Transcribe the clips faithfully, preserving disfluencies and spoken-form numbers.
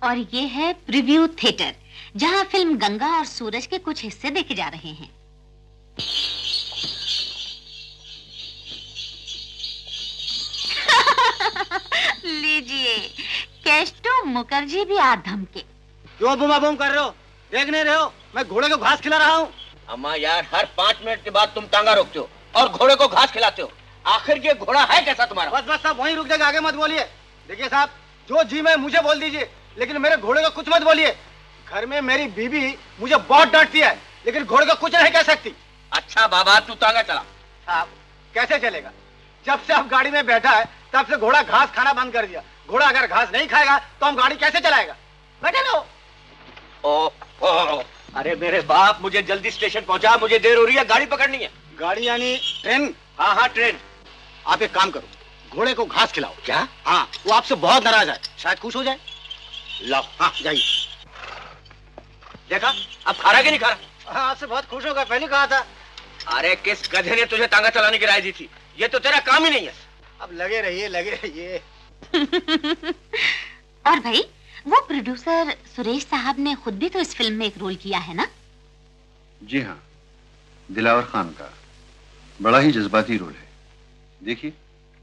और ये है प्रीव्यू थिएटर, जहाँ फिल्म गंगा और सूरज के कुछ हिस्से देखे जा रहे हैं। लीजिए, केस्टो मुखर्जी भी आ धमके। क्यों बुमा बुम कर रहे हो? देख नहीं रहे हो मैं घोड़े को घास खिला रहा हूँ। अम्मा यार, हर पाँच मिनट के बाद तुम टांगा रोकते हो और घोड़े को घास खिलाते हो। आखिर ये घोड़ा है कैसा तुम्हारा? बस बस साहब वहीं रुक जाएगा, आगे मत बोलिए। देखिए साहब, जो जी में मुझे बोल दीजिए, लेकिन मेरे घोड़े को कुछ मत बोलिए। घर में मेरी बीबी मुझे बहुत डांटती है, लेकिन घोड़े को कुछ नहीं कह सकती। अच्छा बाबा, तू टांगा चला। साहब कैसे चलेगा? जब से आप गाड़ी में बैठा है तब से घोड़ा घास खाना बंद कर दिया। घोड़ा अगर घास नहीं खाएगा तो हम गाड़ी कैसे चलाएगा? बैठे लो। ओ, ओ, अरे मेरे बाप, मुझे जल्दी स्टेशन पहुंचा, मुझे देर हो रही है, गाड़ी पकड़नी है। गाड़ी यानी ट्रेन? हाँ हाँ ट्रेन। आप एक काम करो, घोड़े को घास खिलाओ। क्या? हाँ, वो आपसे बहुत नाराज है, शायद खुश हो जाए। लाओ। हाँ जाइए। देखा, अब खा रहा कि नहीं खा रहा? हाँ, आपसे बहुत खुश होगा, पहले कहा था। अरे किस गधे ने तुझे तांगा चलाने की राय दी थी? ये तो तेरा काम ही नहीं है। अब लगे रहिए लगे रहिए। और भाई, वो प्रोड्यूसर सुरेश साहब ने खुद भी तो इस फिल्म में एक रोल किया है ना? जी हाँ, दिलावर खान का बड़ा ही जज्बाती रोल है, देखिए।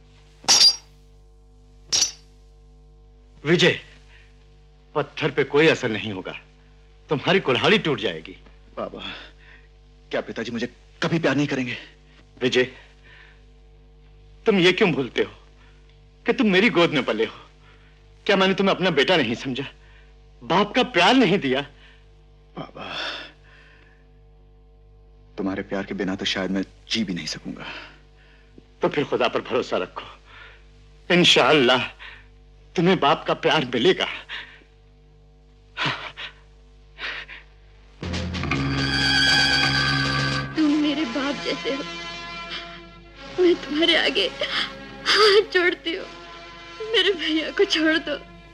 विजय, पत्थर पे कोई असर नहीं होगा, तुम्हारी कुल्हाड़ी टूट जाएगी। बाबा, क्या पिताजी मुझे कभी प्यार नहीं करेंगे? विजय, तुम ये क्यों भूलते हो कि तुम मेरी गोद में पले हो? क्या मैंने तुम्हें अपना बेटा नहीं समझा, बाप का प्यार नहीं दिया? बाबा, तुम्हारे प्यार के बिना तो शायद मैं जी भी नहीं सकूंगा। तो फिर खुदा पर भरोसा रखो, इंशाअल्लाह तुम्हें बाप का प्यार मिलेगा। तुम मेरे बाप जैसे हो, मैं तुम्हारे आगे हाथ जोड़ती हूँ। मेरे भैया को छोड़ दो,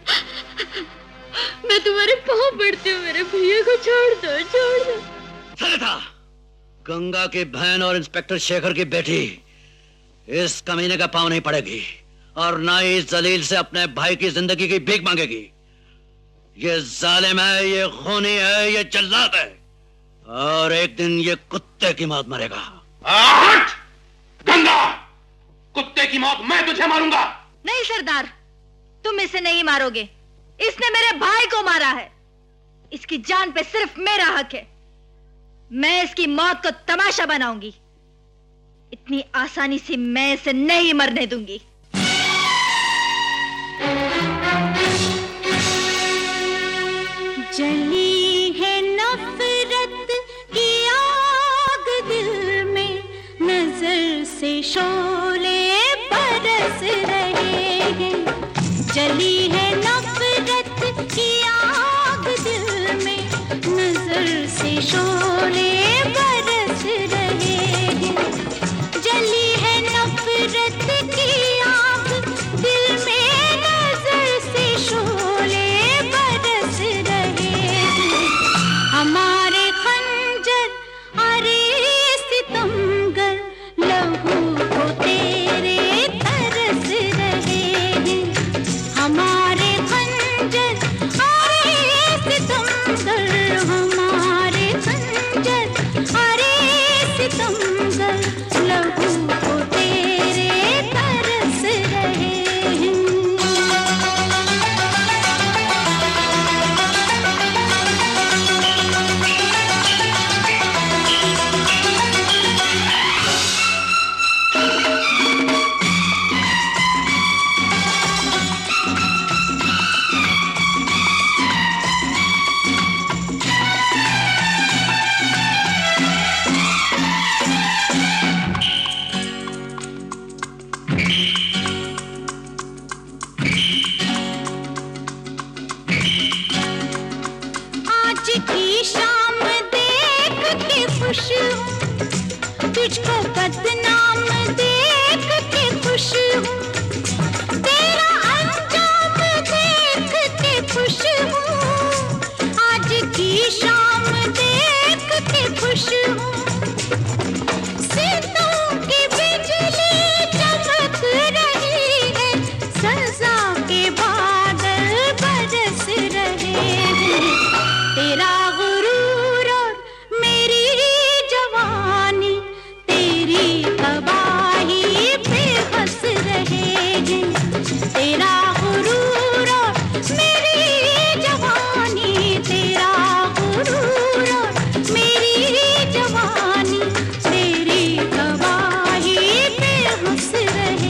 मैं तुम्हारे पाँव पड़ती हूँ। मेरे भैया को छोड़ दो, छोड़ दो। सरिता, गंगा की बहन और इंस्पेक्टर शेखर की बेटी इस कमीने का पाँव नहीं पड़ेगी, और ना ही इस जलील से अपने भाई की जिंदगी की भीख मांगेगी। ये जालिम है, ये खूनी है, ये जल्लाद है, और एक दिन ये कुत्ते की मौत मरेगा। हट! गंगा, कुत्ते की मौत मैं तुझे मारूंगा। नहीं सरदार, तुम इसे नहीं मारोगे। इसने मेरे भाई को मारा है। इसकी जान पे सिर्फ मेरा हक है। मैं इसकी मौत को तमाशा बनाऊंगी। इतनी आसानी से मैं इसे नहीं मरने दूंगी। जली है नफरत की आग दिल में, नजर से शोले बरस रहे हैं। जली है नफरत की आग दिल में, नजर से शोले बरस रहे हैं। जली है नफरत की आग दिल में, नजर से शोले बरस रहे हैं। हमारे खंजर अरे सितमगर लहू को तेरे तरस रहे हैं। हमारे खंजर अरे सितमगर, हमारे खंजर अरे सितमगर लहू को तेरे तरस रहे हैं। आज की शाम देख के खुश हूँ, तुझको बदनाम देख के खुश हूँ। तेरा अंजाम देख के खुश हूँ। आज की शाम देख के खुश हूँ। सितों की बिजली चमक रही है, सजा के बादल बरस रहे तेरा गुरूर और मेरी जवानी तेरी तबाही पे हंस रहे हैं। तेरा गुरूर और मेरी जवानी तेरा गुरूर और मेरी जवानी तेरी तबाही पे हंस रहे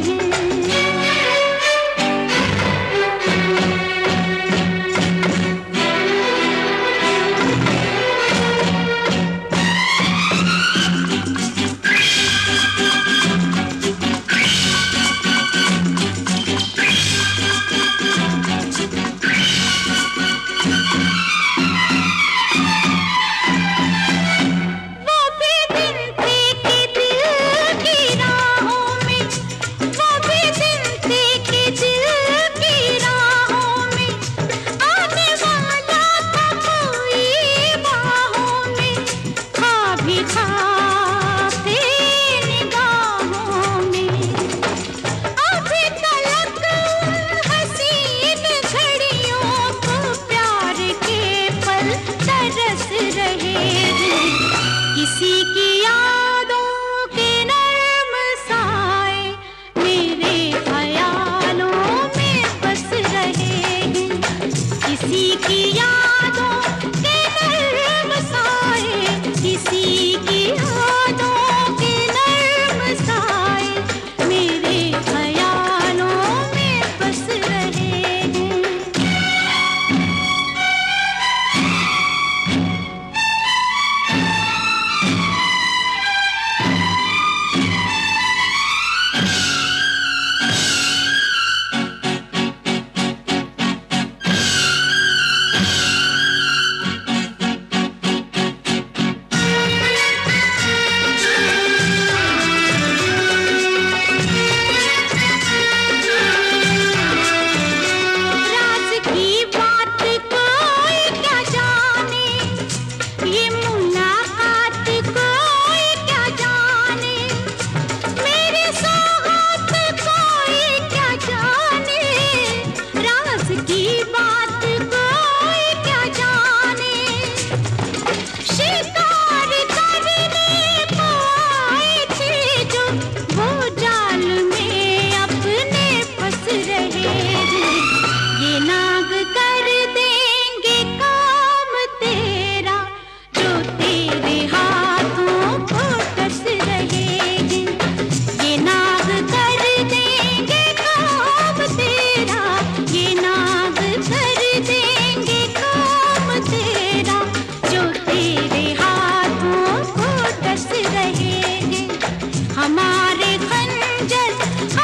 हमारे खंजर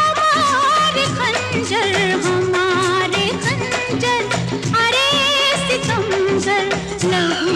हमारे खंजर हमारे खंजर अरे सितमगर लहू